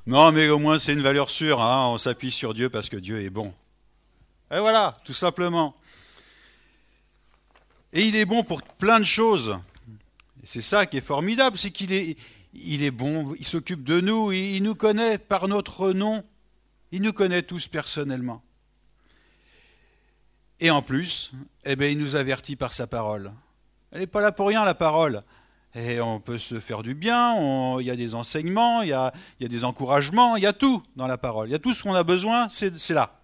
Non, mais au moins c'est une valeur sûre, hein. On s'appuie sur Dieu parce que Dieu est bon. Et voilà, tout simplement. Et il est bon pour plein de choses. Et c'est ça qui est formidable, c'est il est bon, il s'occupe de nous, il nous connaît par notre nom, il nous connaît tous personnellement. Et en plus, il nous avertit par sa parole. Elle n'est pas là pour rien, la parole. Et on peut se faire du bien, il y a des enseignements, il y a des encouragements, il y a tout dans la parole. Il y a tout ce qu'on a besoin, c'est là.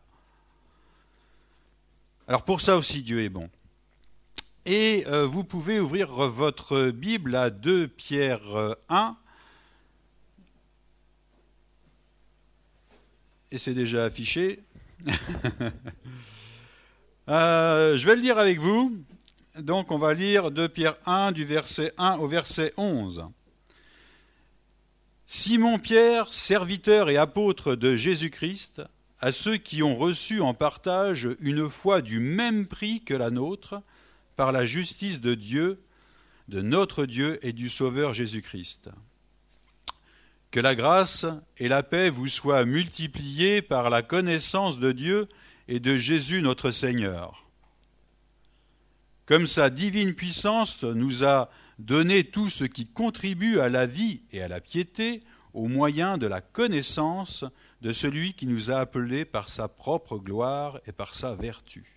Alors pour ça aussi, Dieu est bon. Et vous pouvez ouvrir votre Bible à 2 Pierre 1. Et c'est déjà affiché. Je vais le lire avec vous. Donc on va lire 2 Pierre 1 du verset 1 au verset 11. Simon Pierre, serviteur et apôtre de Jésus-Christ, à ceux qui ont reçu en partage une foi du même prix que la nôtre, par la justice de Dieu, de notre Dieu et du Sauveur Jésus-Christ. Que la grâce et la paix vous soient multipliées par la connaissance de Dieu et de Jésus notre Seigneur. Comme sa divine puissance nous a donné tout ce qui contribue à la vie et à la piété au moyen de la connaissance de celui qui nous a appelés par sa propre gloire et par sa vertu,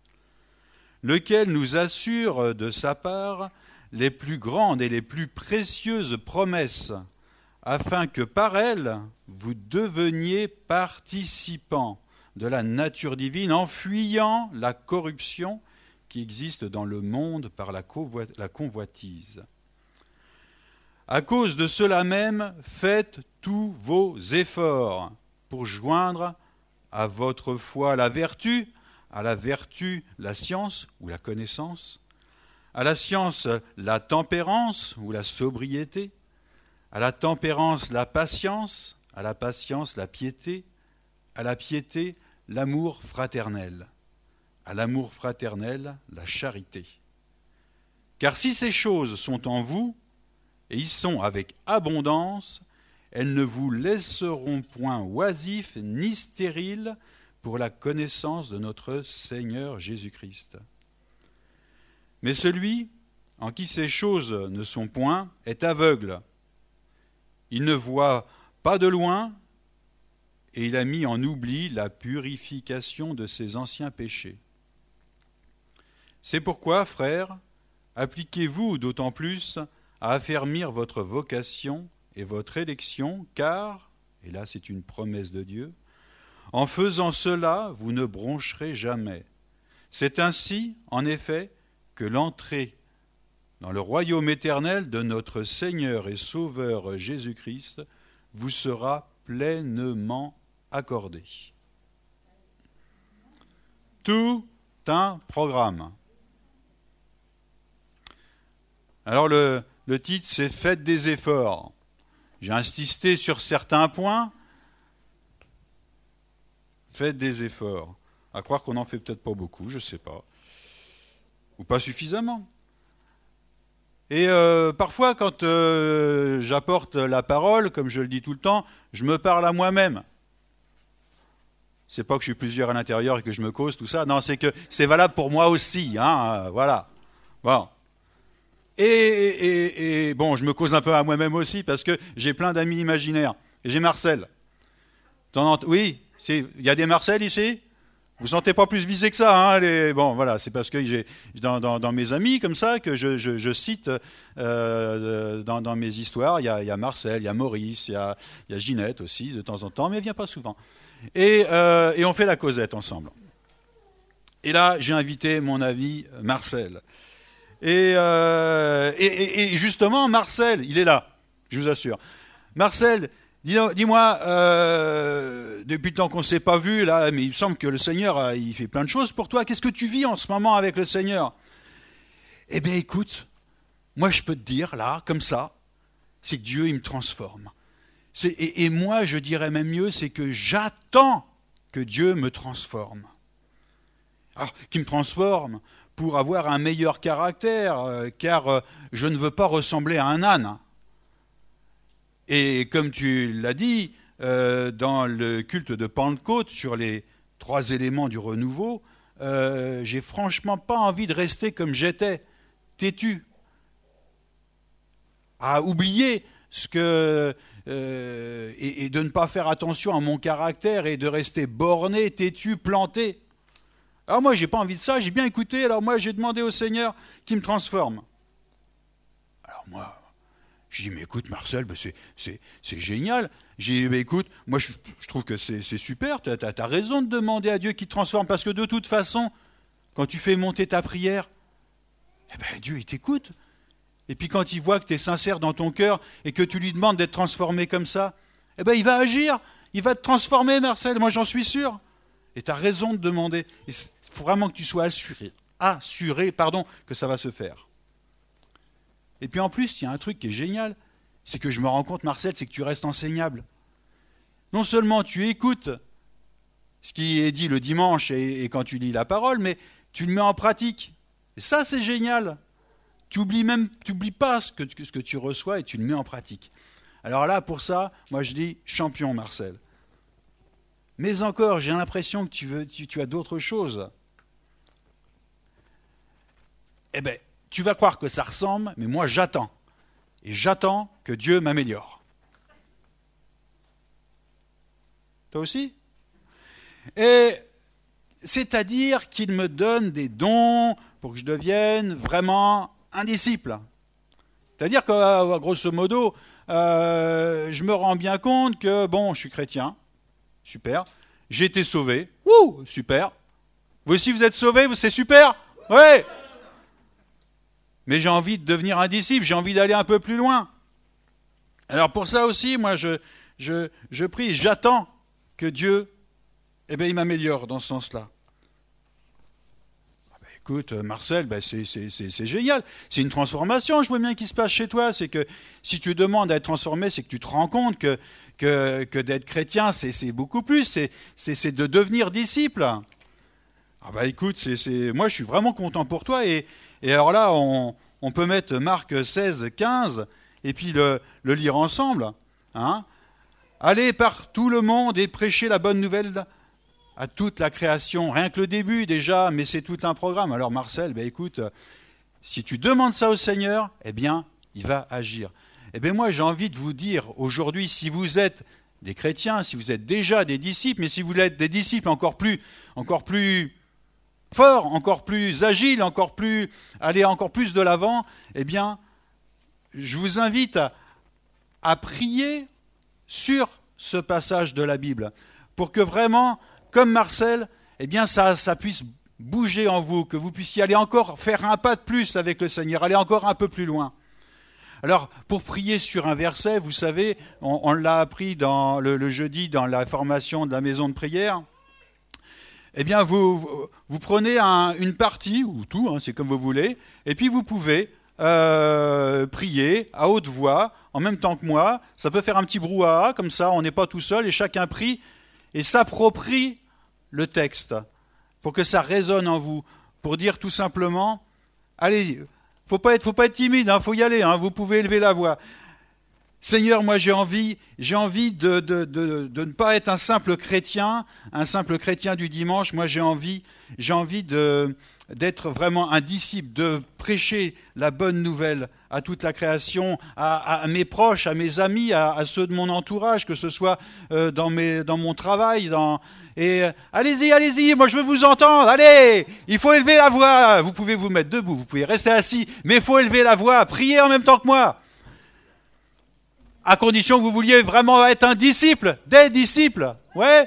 lequel nous assure de sa part les plus grandes et les plus précieuses promesses, afin que par elles vous deveniez participants de la nature divine en fuyant la corruption qui existe dans le monde par la convoitise. À cause de cela même, faites tous vos efforts pour joindre à votre foi la vertu, à la vertu la science ou la connaissance, à la science la tempérance ou la sobriété, à la tempérance la patience, à la patience la piété, à la piété l'amour fraternel, à l'amour fraternel la charité. Car si ces choses sont en vous, et y sont avec abondance, elles ne vous laisseront point oisifs ni stériles pour la connaissance de notre Seigneur Jésus-Christ. Mais celui en qui ces choses ne sont point est aveugle. Il ne voit pas de loin, et il a mis en oubli la purification de ses anciens péchés. C'est pourquoi, frères, appliquez-vous d'autant plus à affermir votre vocation et votre élection, car, et là c'est une promesse de Dieu, en faisant cela, vous ne broncherez jamais. C'est ainsi, en effet, que l'entrée dans le royaume éternel de notre Seigneur et Sauveur Jésus-Christ vous sera pleinement accordée. Tout un programme. Alors le titre, c'est « Faites des efforts ». J'ai insisté sur certains points. Faites des efforts. À croire qu'on n'en fait peut-être pas beaucoup, je ne sais pas. Ou pas suffisamment. Et parfois, quand j'apporte la parole, comme je le dis tout le temps, je me parle à moi-même. C'est pas que je suis plusieurs à l'intérieur et que je me cause, tout ça. Non, c'est que c'est valable pour moi aussi. Hein, voilà. Bon. Et bon, je me cause un peu à moi-même aussi parce que j'ai plein d'amis imaginaires. Et j'ai Marcel. Oui, il y a des Marcel ici ? Vous ne sentez pas plus visé que ça, hein, bon, voilà, c'est parce que j'ai dans mes amis comme ça que je cite dans mes histoires, il y a Marcel, il y a Maurice, il y a Ginette aussi de temps en temps, mais elle ne vient pas souvent. Et on fait la causette ensemble. Et là, j'ai invité mon ami Marcel. Et justement, Marcel, il est là, je vous assure. Marcel, dis-moi, depuis le temps qu'on ne s'est pas vu, là, mais il me semble que le Seigneur, il fait plein de choses pour toi. Qu'est-ce que tu vis en ce moment avec le Seigneur ? Eh bien, écoute, moi, je peux te dire, là, comme ça, c'est que Dieu, il me transforme. Et moi, je dirais même mieux, c'est que j'attends que Dieu me transforme. Alors, qu'il me transforme pour avoir un meilleur caractère, car je ne veux pas ressembler à un âne. Et comme tu l'as dit, dans le culte de Pentecôte sur les 3 éléments du renouveau, j'ai franchement pas envie de rester comme j'étais, têtu, à oublier ce que et de ne pas faire attention à mon caractère et de rester borné, têtu, planté. Alors moi, j'ai pas envie de ça, j'ai bien écouté, alors moi, j'ai demandé au Seigneur qu'il me transforme. Alors moi, je dis, mais écoute, Marcel, c'est génial. J'ai dit, mais écoute, moi, je trouve que c'est super, t'as raison de demander à Dieu qu'il te transforme, parce que de toute façon, quand tu fais monter ta prière, eh ben, Dieu, il t'écoute. Et puis quand il voit que tu es sincère dans ton cœur et que tu lui demandes d'être transformé comme ça, eh ben, il va agir, il va te transformer, Marcel, moi j'en suis sûr. Et tu as raison de demander. Il faut vraiment que tu sois assuré que ça va se faire. Et puis en plus, il y a un truc qui est génial, c'est que je me rends compte, Marcel, c'est que tu restes enseignable. Non seulement tu écoutes ce qui est dit le dimanche et quand tu lis la parole, mais tu le mets en pratique. Et ça, c'est génial. Tu n'oublies pas ce que tu reçois et tu le mets en pratique. Alors là, pour ça, moi je dis champion, Marcel. Mais encore, j'ai l'impression que tu as d'autres choses. Eh bien, tu vas croire que ça ressemble, mais moi j'attends. Et j'attends que Dieu m'améliore. Toi aussi ? Et c'est-à-dire qu'il me donne des dons pour que je devienne vraiment un disciple. C'est-à-dire que, grosso modo, je me rends bien compte que, bon, je suis chrétien, super, j'ai été sauvé, super. Vous aussi, vous êtes sauvés, c'est super, ouais. Mais j'ai envie de devenir un disciple, j'ai envie d'aller un peu plus loin. Alors pour ça aussi, moi, je prie, j'attends que Dieu, il m'améliore dans ce sens-là. Écoute, Marcel, c'est génial. C'est une transformation, je vois bien qui se passe chez toi. C'est que si tu demandes à être transformé, c'est que tu te rends compte que d'être chrétien, c'est beaucoup plus. C'est de devenir disciple. Écoute, moi je suis vraiment content pour toi. Et alors là, on peut mettre Marc 16, 15 et puis le lire ensemble. Hein. Allez par tout le monde et prêchez la bonne nouvelle à toute la création, rien que le début déjà, mais c'est tout un programme. Alors Marcel, écoute, si tu demandes ça au Seigneur, il va agir. Moi j'ai envie de vous dire aujourd'hui, si vous êtes des chrétiens, si vous êtes déjà des disciples, mais si vous êtes des disciples encore plus forts, encore plus agiles, aller encore plus de l'avant, je vous invite à prier sur ce passage de la Bible, pour que vraiment, comme Marcel, ça puisse bouger en vous, que vous puissiez aller encore faire un pas de plus avec le Seigneur, aller encore un peu plus loin. Alors, pour prier sur un verset, vous savez, on l'a appris le jeudi dans la formation de la maison de prière, vous prenez une partie, ou tout, c'est comme vous voulez, et puis vous pouvez prier à haute voix, en même temps que moi. Ça peut faire un petit brouhaha, comme ça, on n'est pas tout seul, et chacun prie et s'approprie le texte, pour que ça résonne en vous, pour dire tout simplement, allez, faut pas être timide, faut y aller, vous pouvez élever la voix. Seigneur, moi j'ai envie de ne pas être un simple chrétien du dimanche. Moi j'ai envie d'être vraiment un disciple, de prêcher la bonne nouvelle à toute la création, à mes proches, à mes amis, à ceux de mon entourage, que ce soit dans mon travail. Allez-y, moi je veux vous entendre, allez, il faut élever la voix. Vous pouvez vous mettre debout, vous pouvez rester assis, mais il faut élever la voix, prier en même temps que moi. À condition que vous vouliez vraiment être un disciple, des disciples, ouais.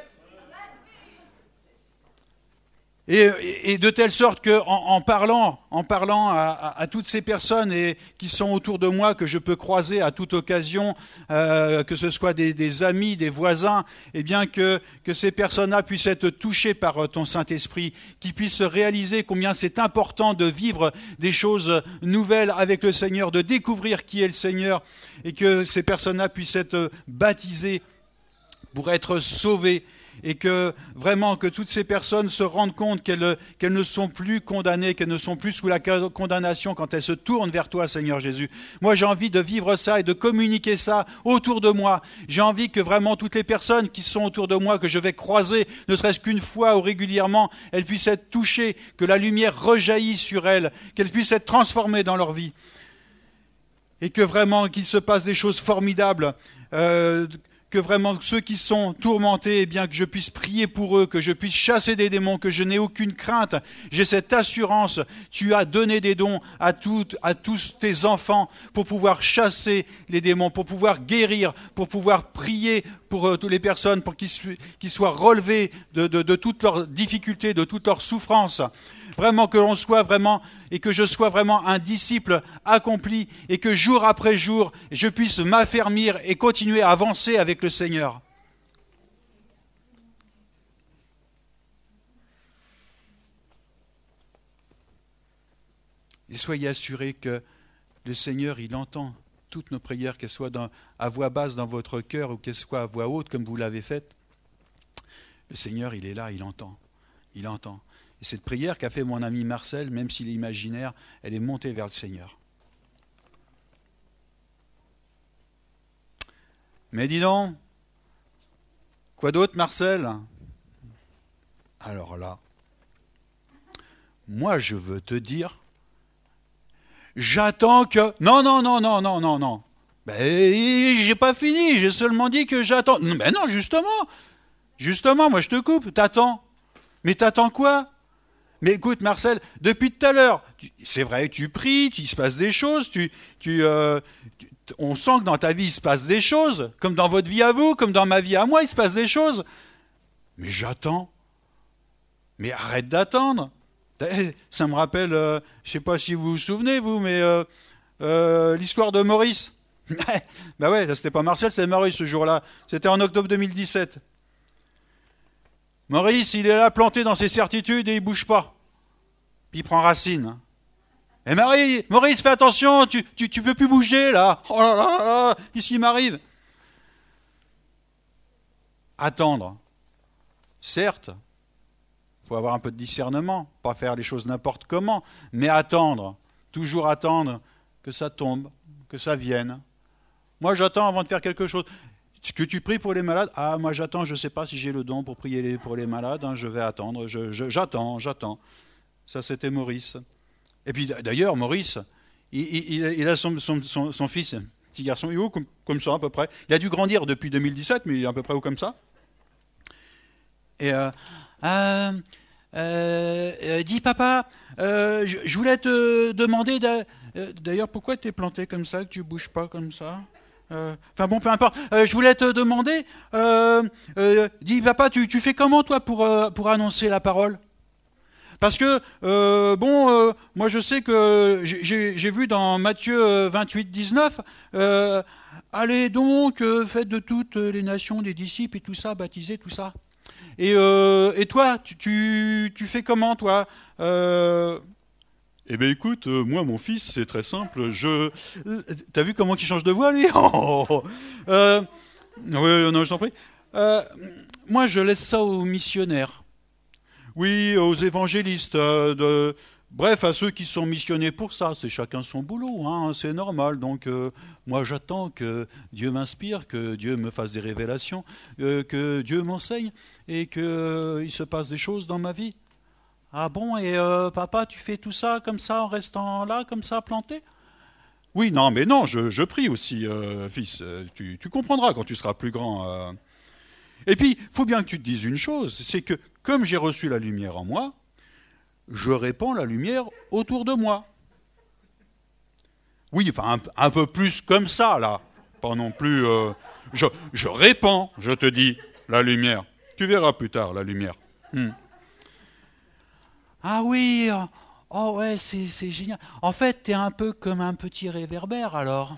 Et de telle sorte qu'en parlant à toutes ces personnes qui sont autour de moi, que je peux croiser à toute occasion, que ce soit des amis, des voisins, que ces personnes-là puissent être touchées par ton Saint-Esprit, qu'ils puissent réaliser combien c'est important de vivre des choses nouvelles avec le Seigneur, de découvrir qui est le Seigneur, et que ces personnes-là puissent être baptisées pour être sauvées. et que vraiment que toutes ces personnes se rendent compte qu'elles ne sont plus condamnées, qu'elles ne sont plus sous la condamnation quand elles se tournent vers toi, Seigneur Jésus. Moi, j'ai envie de vivre ça et de communiquer ça autour de moi. J'ai envie que vraiment toutes les personnes qui sont autour de moi, que je vais croiser, ne serait-ce qu'une fois ou régulièrement, elles puissent être touchées, que la lumière rejaillisse sur elles, qu'elles puissent être transformées dans leur vie. Et que vraiment qu'il se passe des choses formidables, que vraiment ceux qui sont tourmentés, eh bien que je puisse prier pour eux, que je puisse chasser des démons, que je n'ai aucune crainte. J'ai cette assurance, tu as donné des dons à tous tes enfants pour pouvoir chasser les démons, pour pouvoir guérir, pour pouvoir prier pour toutes les personnes, pour qu'ils soient relevés de toutes leurs difficultés, de toutes leurs souffrances. Vraiment que l'on soit vraiment, et que je sois vraiment un disciple accompli, et que jour après jour, je puisse m'affermir et continuer à avancer avec le Seigneur. Et soyez assurés que le Seigneur, il entend toutes nos prières, qu'elles soient à voix basse dans votre cœur ou qu'elles soient à voix haute comme vous l'avez fait. Le Seigneur, il est là, il entend. Il entend. Et cette prière qu'a fait mon ami Marcel, même s'il est imaginaire, elle est montée vers le Seigneur. Mais dis donc, quoi d'autre, Marcel? Alors là, moi je veux te dire, j'attends que... Non. Ben, j'ai pas fini, j'ai seulement dit que j'attends. Ben non, justement, moi je te coupe, t'attends. Mais t'attends quoi? Mais écoute, Marcel, depuis tout à l'heure, c'est vrai, tu pries, il se passe des choses, on sent que dans ta vie, il se passe des choses, comme dans votre vie à vous, comme dans ma vie à moi, il se passe des choses. Mais j'attends. Mais arrête d'attendre. Ça me rappelle, je ne sais pas si vous vous souvenez, vous, mais l'histoire de Maurice. Ben ouais, c'était pas Marcel, c'était Maurice ce jour-là. C'était en octobre 2017. Maurice, il est là planté dans ses certitudes et il ne bouge pas. Puis il prend racine. Et Maurice, fais attention, tu peux plus bouger là. Oh là là, qu'est-ce qui m'arrive? Attendre. Certes, il faut avoir un peu de discernement, pas faire les choses n'importe comment, mais attendre, toujours attendre que ça tombe, que ça vienne. Moi, j'attends avant de faire quelque chose. Est-ce que tu pries pour les malades? Ah, moi j'attends, je ne sais pas si j'ai le don pour prier pour les malades, hein, je vais attendre, j'attends. Ça, c'était Maurice. Et puis d'ailleurs, Maurice, il a son fils, un petit garçon, il est haut comme ça à peu près. Il a dû grandir depuis 2017, mais il est à peu près haut comme ça. Et dis papa, je voulais te demander, d'ailleurs, pourquoi tu es planté comme ça, que tu ne bouges pas comme ça? Enfin bon, peu importe. Je voulais te demander, dis papa, tu fais comment toi pour annoncer la parole? Parce que, moi je sais que j'ai vu dans Matthieu 28, 19, allez donc, faites de toutes les nations des disciples et tout ça, baptisez, tout ça. Et toi, tu fais comment toi? Eh bien écoute, moi mon fils, c'est très simple, T'as vu comment il change de voix lui? Oui, non, je t'en prie. Moi je laisse ça aux missionnaires. Oui, aux évangélistes, bref, à ceux qui sont missionnés pour ça, c'est chacun son boulot, hein, c'est normal. Donc moi j'attends que Dieu m'inspire, que Dieu me fasse des révélations, que Dieu m'enseigne et qu'il se passe des choses dans ma vie. Ah bon, et papa, tu fais tout ça comme ça en restant là, comme ça, planté? Oui, non, mais non, je prie aussi, fils, tu comprendras quand tu seras plus grand. Et puis, il faut bien que tu te dises une chose, c'est que comme j'ai reçu la lumière en moi, je répands la lumière autour de moi. Oui, enfin, un peu plus comme ça, là. Pas non plus... je répands, je te dis, la lumière. Tu verras plus tard, la lumière. Ah oui, oh ouais, c'est génial. En fait, t'es un peu comme un petit réverbère, alors.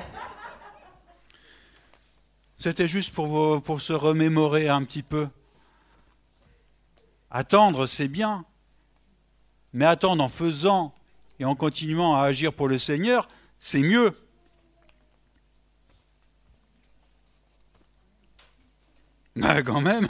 C'était juste pour se remémorer un petit peu. Attendre, c'est bien. Mais attendre en faisant et en continuant à agir pour le Seigneur, c'est mieux. Quand même.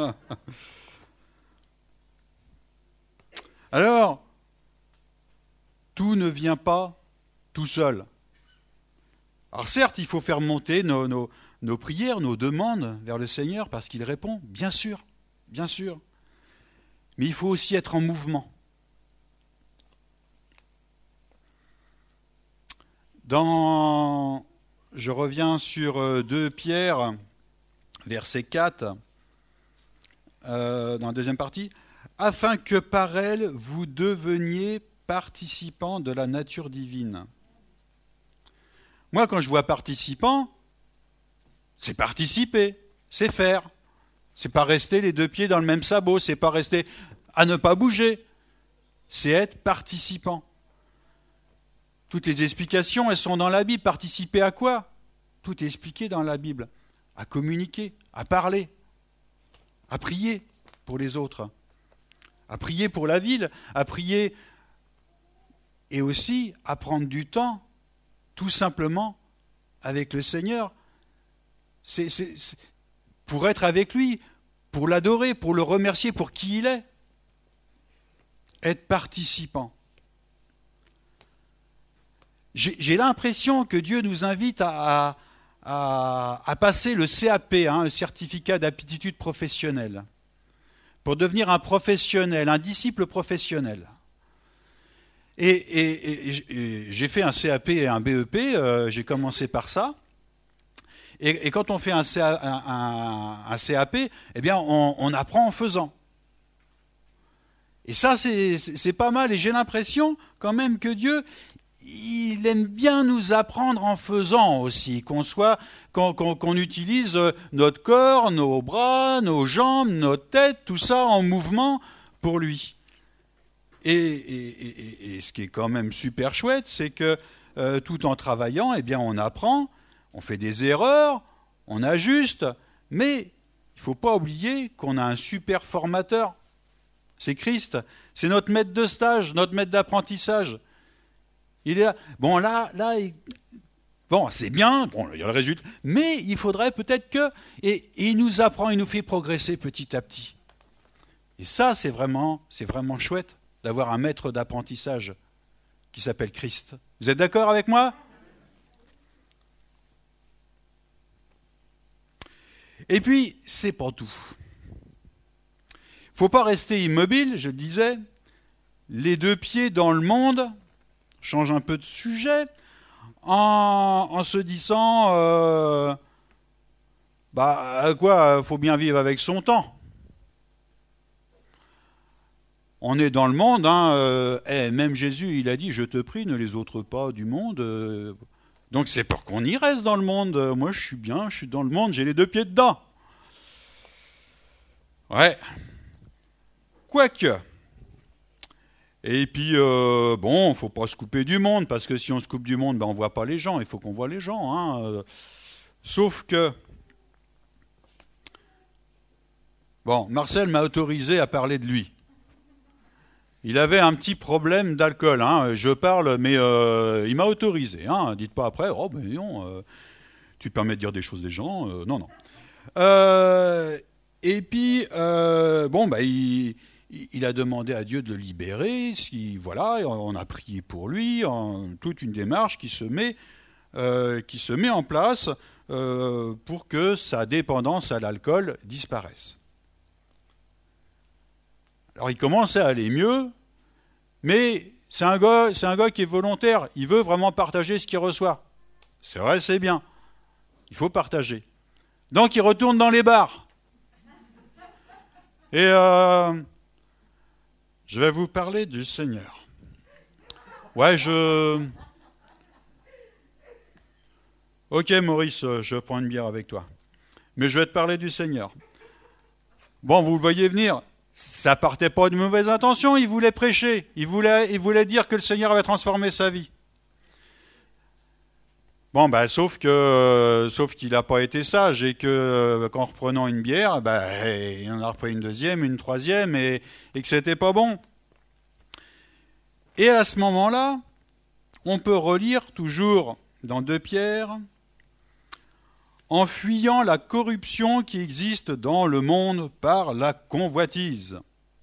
Alors, tout ne vient pas tout seul. Alors certes, il faut faire monter nos prières, nos demandes vers le Seigneur parce qu'il répond, bien sûr. Mais il faut aussi être en mouvement. Je reviens sur 2 Pierre, verset 4, dans la deuxième partie, « Afin que par elle, vous deveniez participants de la nature divine. » Moi, quand je vois participant, c'est participer, c'est faire. C'est pas rester les 2 pieds dans le même sabot, c'est pas rester à ne pas bouger. C'est être participant. Toutes les explications, elles sont dans la Bible. Participer à quoi? Tout est expliqué dans la Bible. À communiquer, à parler, à prier pour les autres, à prier pour la ville, à prier et aussi à prendre du temps, tout simplement, avec le Seigneur. C'est pour être avec lui, pour l'adorer, pour le remercier pour qui il est. Être participant. J'ai l'impression que Dieu nous invite à passer le CAP, le certificat d'aptitude professionnelle, pour devenir un professionnel, un disciple professionnel. Et j'ai fait un CAP et un BEP, j'ai commencé par ça. Et quand on fait un CAP, eh bien, on apprend en faisant. Et ça, c'est pas mal. Et j'ai l'impression quand même que Dieu, il aime bien nous apprendre en faisant aussi, qu'on utilise notre corps, nos bras, nos jambes, notre tête, tout ça en mouvement pour lui. Et ce qui est quand même super chouette, c'est que tout en travaillant, eh bien, on apprend, on fait des erreurs, on ajuste, mais il ne faut pas oublier qu'on a un super formateur. C'est Christ, c'est notre maître de stage, notre maître d'apprentissage. Il est là. Bon, bon, c'est bien, bon, il y a le résultat, mais il faudrait peut-être que... Et il nous apprend, il nous fait progresser petit à petit. Et ça, c'est vraiment chouette d'avoir un maître d'apprentissage qui s'appelle Christ. Vous êtes d'accord avec moi ? Et puis, c'est pas tout. Il ne faut pas rester immobile, je le disais, les 2 pieds dans le monde, change un peu de sujet, en se disant, faut bien vivre avec son temps. On est dans le monde, même Jésus, il a dit, je te prie, ne les ôte pas du monde. Donc c'est pour qu'on y reste dans le monde. Moi, je suis bien, je suis dans le monde, j'ai les 2 pieds dedans. Ouais. Quoique. Et puis, il ne faut pas se couper du monde, parce que si on se coupe du monde, on ne voit pas les gens. Il faut qu'on voit les gens. Sauf que... Bon, Marcel m'a autorisé à parler de lui. Il avait un petit problème d'alcool. Je parle, mais il m'a autorisé. Dites pas après, oh ben non, tu te permets de dire des choses des gens. Non. Et puis, il a demandé à Dieu de le libérer. Voilà, on a prié pour lui, toute une démarche qui se met en place pour que sa dépendance à l'alcool disparaisse. Alors il commence à aller mieux, mais c'est un gars qui est volontaire. Il veut vraiment partager ce qu'il reçoit. C'est vrai, c'est bien. Il faut partager. Donc il retourne dans les bars. Et je vais vous parler du Seigneur. Ouais, Ok Maurice, je prends une bière avec toi. Mais je vais te parler du Seigneur. Bon, vous le voyez venir. Ça partait pas de mauvaises intentions, il voulait prêcher. Il voulait dire que le Seigneur avait transformé sa vie. Bon, sauf qu'il n'a pas été sage et que qu'en reprenant une bière, il en a repris une deuxième, une troisième et que c'était pas bon. Et à ce moment-là, on peut relire toujours dans 2 Pierre, en fuyant la corruption qui existe dans le monde par la convoitise.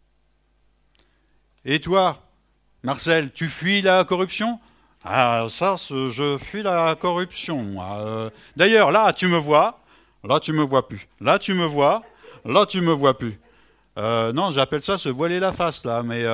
Et toi, Marcel, tu fuis la corruption ? Ah, ça, je fuis la corruption. D'ailleurs, là, tu me vois plus. Là, tu me vois plus. Non, j'appelle ça se voiler la face, là, mais...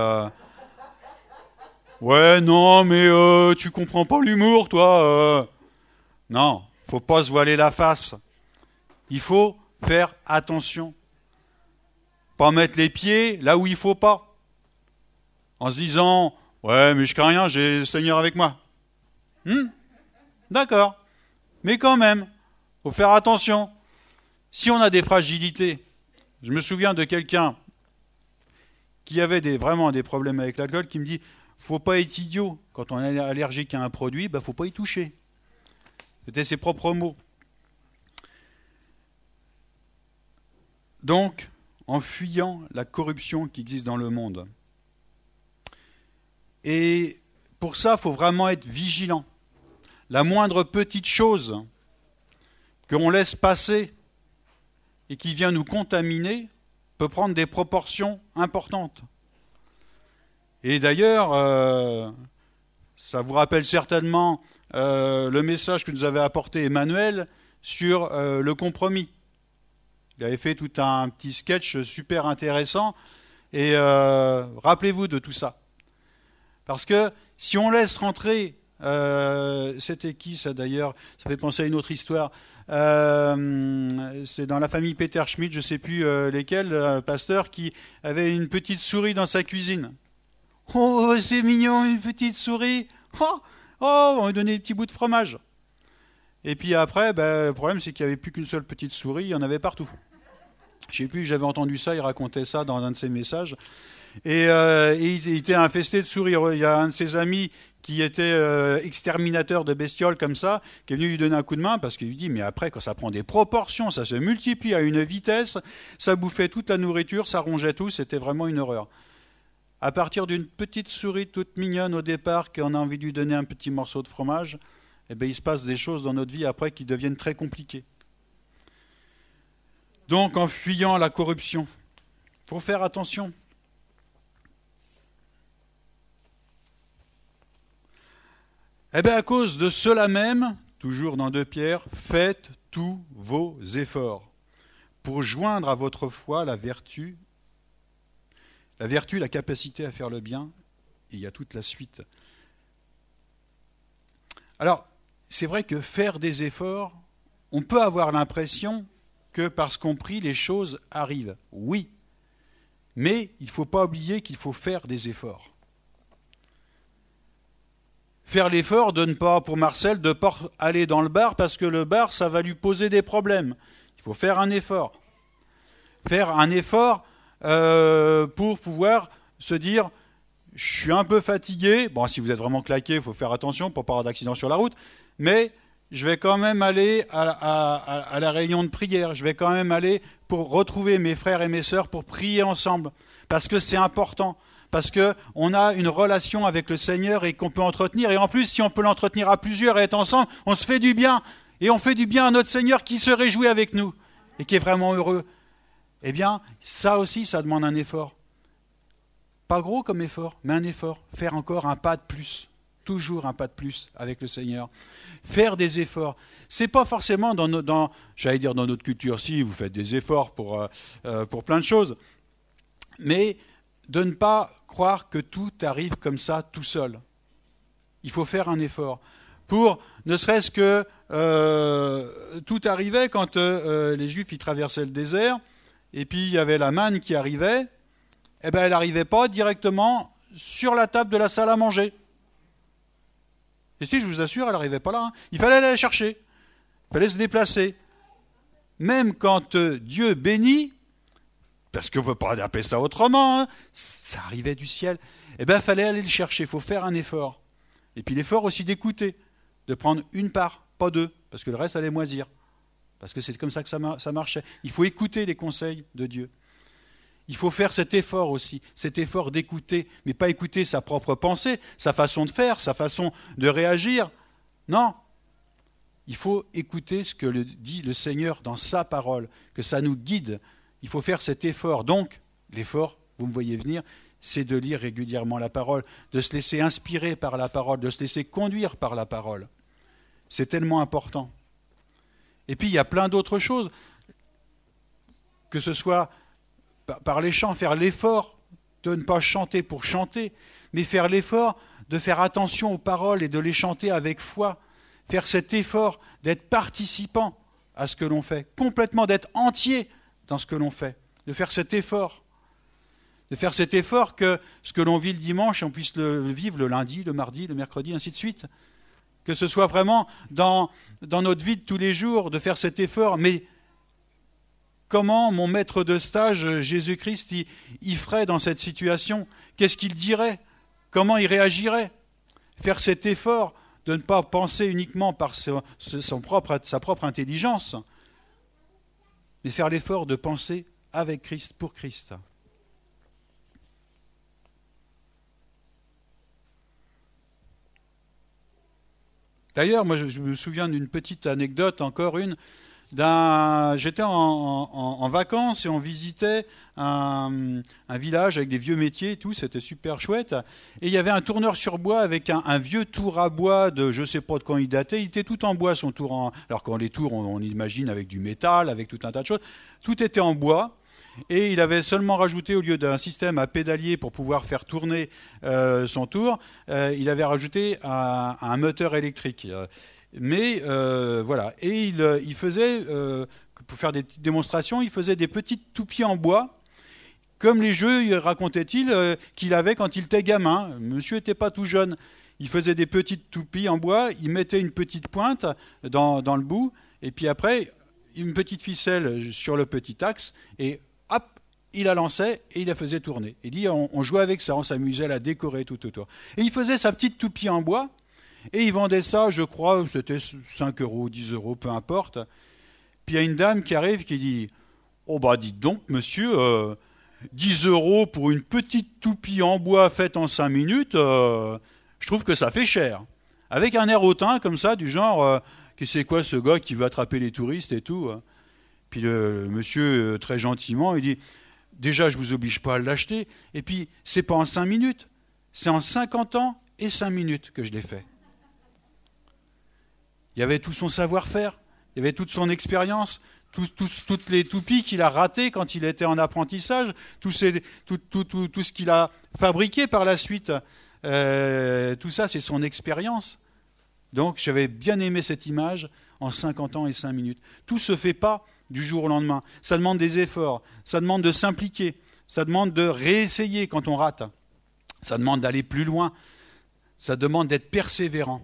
Ouais, non, mais tu comprends pas l'humour, toi. Non, faut pas se voiler la face. Il faut faire attention. Pas mettre les pieds là où il faut pas. En se disant, ouais, mais je crains rien, j'ai le Seigneur avec moi. D'accord. Mais quand même, faut faire attention. Si on a des fragilités, je me souviens de quelqu'un qui avait vraiment des problèmes avec l'alcool, qui me dit, faut pas être idiot. Quand on est allergique à un produit, faut pas y toucher. C'était ses propres mots. Donc, en fuyant la corruption qui existe dans le monde. Et pour ça, il faut vraiment être vigilant. La moindre petite chose qu'on laisse passer et qui vient nous contaminer peut prendre des proportions importantes. Et d'ailleurs, ça vous rappelle certainement le message que nous avait apporté Emmanuel sur le compromis. Il avait fait tout un petit sketch super intéressant. Et rappelez-vous de tout ça. Parce que si on laisse rentrer, c'était qui ça d'ailleurs ? Ça fait penser à une autre histoire. C'est dans la famille Peter Schmidt, je ne sais plus lesquels, pasteur, qui avait une petite souris dans sa cuisine. Oh, c'est mignon, une petite souris. On lui donnait des petits bouts de fromage. Et puis après, le problème, c'est qu'il n'y avait plus qu'une seule petite souris, il y en avait partout. Je ne sais plus, j'avais entendu ça, il racontait ça dans un de ses messages. Et il était infesté de souris. Il y a un de ses amis qui était exterminateur de bestioles comme ça, qui est venu lui donner un coup de main, parce qu'il lui dit, mais après, quand ça prend des proportions, ça se multiplie à une vitesse, ça bouffait toute la nourriture, ça rongeait tout, c'était vraiment une horreur. À partir d'une petite souris toute mignonne au départ, qu'on a envie de lui donner un petit morceau de fromage, il se passe des choses dans notre vie après qui deviennent très compliquées. Donc, en fuyant la corruption, il faut faire attention. À cause de cela même, toujours dans 2 Pierre, faites tous vos efforts pour joindre à votre foi la vertu, la capacité à faire le bien, et il y a toute la suite. Alors, c'est vrai que faire des efforts, on peut avoir l'impression que parce qu'on prie, les choses arrivent. Oui, mais il ne faut pas oublier qu'il faut faire des efforts. Faire l'effort de ne pas, pour Marcel, de ne pas aller dans le bar parce que le bar, ça va lui poser des problèmes. Il faut faire un effort. Faire un effort pour pouvoir se dire, je suis un peu fatigué. Bon, si vous êtes vraiment claqué, il faut faire attention pour ne pas avoir d'accident sur la route. Mais je vais quand même aller à la réunion de prière. Je vais quand même aller pour retrouver mes frères et mes sœurs pour prier ensemble. Parce que c'est important. Parce qu'on a une relation avec le Seigneur et qu'on peut entretenir. Et en plus, si on peut l'entretenir à plusieurs et être ensemble, on se fait du bien. Et on fait du bien à notre Seigneur qui se réjouit avec nous et qui est vraiment heureux. Eh bien, ça aussi, ça demande un effort. Pas gros comme effort, mais un effort. Faire encore un pas de plus. Toujours un pas de plus avec le Seigneur. Faire des efforts. C'est pas forcément dans notre culture. Si, vous faites des efforts pour plein de choses. Mais de ne pas croire que tout arrive comme ça, tout seul. Il faut faire un effort. Pour, ne serait-ce que, tout arrivait quand les Juifs ils traversaient le désert, et puis il y avait la manne qui arrivait, elle n'arrivait pas directement sur la table de la salle à manger. Et si, je vous assure, elle n'arrivait pas là. Hein. Il fallait aller la chercher. Il fallait se déplacer. Même quand Dieu bénit, parce qu'on ne peut pas appeler ça autrement, hein, ça arrivait du ciel, il fallait aller le chercher, il faut faire un effort. Et puis l'effort aussi d'écouter, de prendre une part, pas 2, parce que le reste allait moisir. Parce que c'est comme ça que ça marchait. Il faut écouter les conseils de Dieu. Il faut faire cet effort aussi, cet effort d'écouter, mais pas écouter sa propre pensée, sa façon de faire, sa façon de réagir. Non. Il faut écouter ce que dit le Seigneur dans sa parole, que ça nous guide. Il faut faire cet effort. Donc, l'effort, vous me voyez venir, c'est de lire régulièrement la parole, de se laisser inspirer par la parole, de se laisser conduire par la parole. C'est tellement important. Et puis, il y a plein d'autres choses, que ce soit par les chants, faire l'effort de ne pas chanter pour chanter, mais faire l'effort de faire attention aux paroles et de les chanter avec foi, faire cet effort d'être participant à ce que l'on fait, complètement d'être entier dans ce que l'on fait, de faire cet effort. De faire cet effort que ce que l'on vit le dimanche, on puisse le vivre le lundi, le mardi, le mercredi, ainsi de suite. Que ce soit vraiment dans notre vie de tous les jours, de faire cet effort. Mais comment mon maître de stage, Jésus-Christ, il ferait dans cette situation? Qu'est-ce qu'il dirait? Comment il réagirait? Faire cet effort de ne pas penser uniquement par sa propre intelligence, mais faire l'effort de penser avec Christ, pour Christ. D'ailleurs, moi, je me souviens d'une petite anecdote, encore une. J'étais en vacances et on visitait un village avec des vieux métiers et tout, c'était super chouette. Et il y avait un tourneur sur bois avec un vieux tour à bois de je ne sais pas de quand il datait. Il était tout en bois, son tour. Alors quand les tours, on imagine avec du métal, avec tout un tas de choses. Tout était en bois. Et il avait seulement rajouté, au lieu d'un système à pédalier pour pouvoir faire tourner son tour, il avait rajouté un moteur électrique. Mais voilà. Et il faisait, pour faire des démonstrations, il faisait des petites toupies en bois, comme les jeux, racontait-il, qu'il avait quand il était gamin. Monsieur n'était pas tout jeune. Il faisait des petites toupies en bois, il mettait une petite pointe dans le bout, et puis après, une petite ficelle sur le petit axe, et hop, il la lançait et il la faisait tourner. Il dit, on jouait avec ça, on s'amusait à la décorer tout autour. Et il faisait sa petite toupie en bois, et il vendait ça, je crois, c'était 5 euros, 10 euros, peu importe. Puis il y a une dame qui arrive qui dit, oh bah dites donc monsieur, 10 euros pour une petite toupie en bois faite en 5 minutes, je trouve que ça fait cher. Avec un air hautain comme ça, du genre, qui c'est quoi ce gars qui veut attraper les touristes et tout. Puis le monsieur, très gentiment, il dit, déjà je ne vous oblige pas à l'acheter, et puis c'est pas en 5 minutes, c'est en 50 ans et 5 minutes que je l'ai fait. Il y avait tout son savoir-faire, il y avait toute son expérience, toutes les toupies qu'il a ratées quand il était en apprentissage, tout ce qu'il a fabriqué par la suite, tout ça c'est son expérience. Donc j'avais bien aimé cette image, en 50 ans et 5 minutes. Tout ne se fait pas du jour au lendemain. Ça demande des efforts, ça demande de s'impliquer, ça demande de réessayer quand on rate, ça demande d'aller plus loin, ça demande d'être persévérant.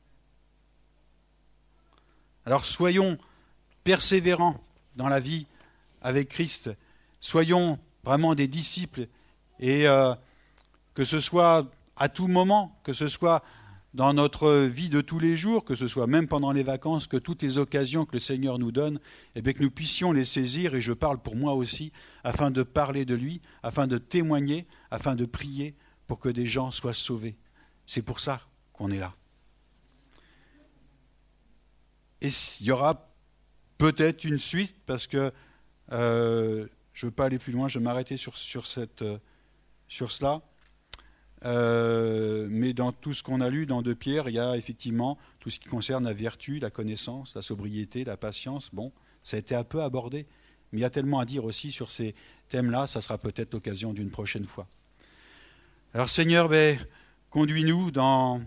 Alors soyons persévérants dans la vie avec Christ, soyons vraiment des disciples, et que ce soit à tout moment, que ce soit dans notre vie de tous les jours, que ce soit même pendant les vacances, que toutes les occasions que le Seigneur nous donne, eh bien que nous puissions les saisir, et je parle pour moi aussi, afin de parler de lui, afin de témoigner, afin de prier pour que des gens soient sauvés. C'est pour ça qu'on est là. Et il y aura peut-être une suite, parce que je ne veux pas aller plus loin, je vais m'arrêter sur cela. Mais dans tout ce qu'on a lu dans 2 Pierre, il y a effectivement tout ce qui concerne la vertu, la connaissance, la sobriété, la patience. Bon, ça a été un peu abordé, mais il y a tellement à dire aussi sur ces thèmes-là, ça sera peut-être l'occasion d'une prochaine fois. Alors Seigneur, conduis-nous dans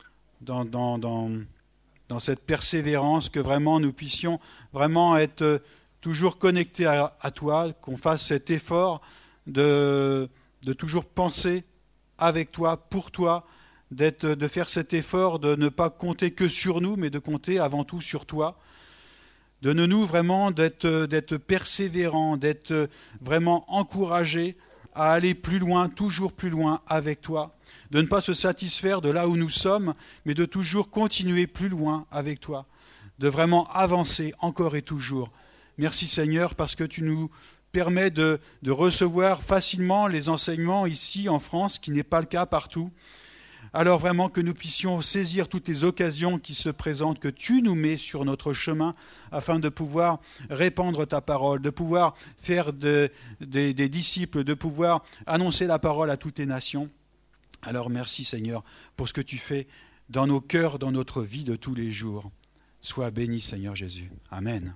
cette persévérance, que vraiment nous puissions vraiment être toujours connectés à toi, qu'on fasse cet effort de toujours penser avec toi, pour toi, de faire cet effort de ne pas compter que sur nous, mais de compter avant tout sur toi. Donne-nous vraiment d'être persévérants, d'être vraiment encouragés à aller plus loin, toujours plus loin avec toi. De ne pas se satisfaire de là où nous sommes, mais de toujours continuer plus loin avec toi. De vraiment avancer encore et toujours. Merci Seigneur, parce que tu nous permet de recevoir facilement les enseignements ici en France, qui n'est pas le cas partout. Alors vraiment que nous puissions saisir toutes les occasions qui se présentent, que tu nous mets sur notre chemin, afin de pouvoir répandre ta parole, de pouvoir faire des disciples, de pouvoir annoncer la parole à toutes les nations. Alors merci Seigneur pour ce que tu fais dans nos cœurs, dans notre vie de tous les jours. Sois béni Seigneur Jésus. Amen.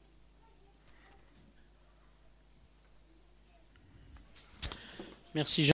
Merci Jean.